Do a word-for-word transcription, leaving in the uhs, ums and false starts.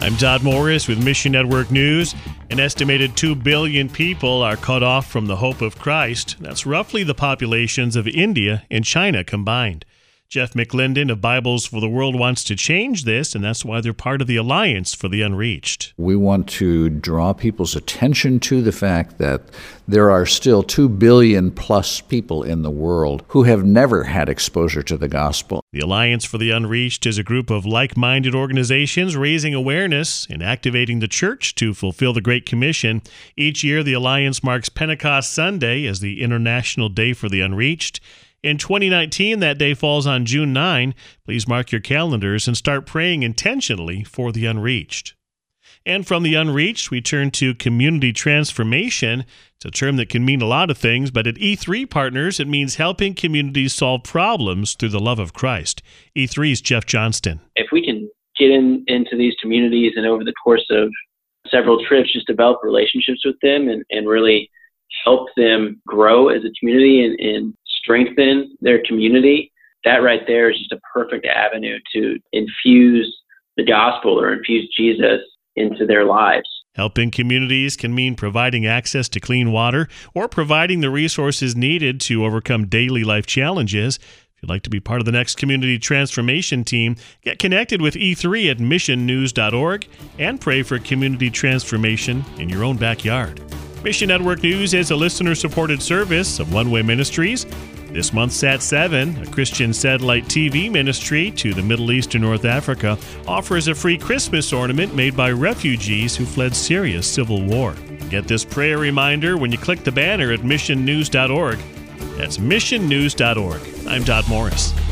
I'm Dodd Morris with Mission Network News. An estimated two billion people are cut off from the hope of Christ. That's roughly the populations of India and China combined. Jeff McClendon of Bibles for the World wants to change this, and that's why they're part of the Alliance for the Unreached. We want to draw people's attention to the fact that there are still two billion plus people in the world who have never had exposure to the gospel. The Alliance for the Unreached is a group of like-minded organizations raising awareness and activating the church to fulfill the Great Commission. Each year, the Alliance marks Pentecost Sunday as the International Day for the Unreached. In twenty nineteen, that day falls on June ninth. Please mark your calendars and start praying intentionally for the unreached. And from the unreached, we turn to community transformation. It's a term that can mean a lot of things, but at E three Partners, it means helping communities solve problems through the love of Christ. E three's Jeff Johnston. If we can get in, into these communities and over the course of several trips, just develop relationships with them and, and really help them grow as a community and, and strengthen their community, that right there is just a perfect avenue to infuse the gospel or infuse Jesus into their lives. Helping communities can mean providing access to clean water or providing the resources needed to overcome daily life challenges. If you'd like to be part of the next community transformation team, get connected with E three at mission news dot org and pray for community transformation in your own backyard. Mission Network News is a listener-supported service of One Way Ministries. This month, Sat seven, a Christian satellite T V ministry to the Middle East and North Africa, offers a free Christmas ornament made by refugees who fled Syria's civil war. Get this prayer reminder when you click the banner at mission news dot org. That's mission news dot org. I'm Dodd Morris.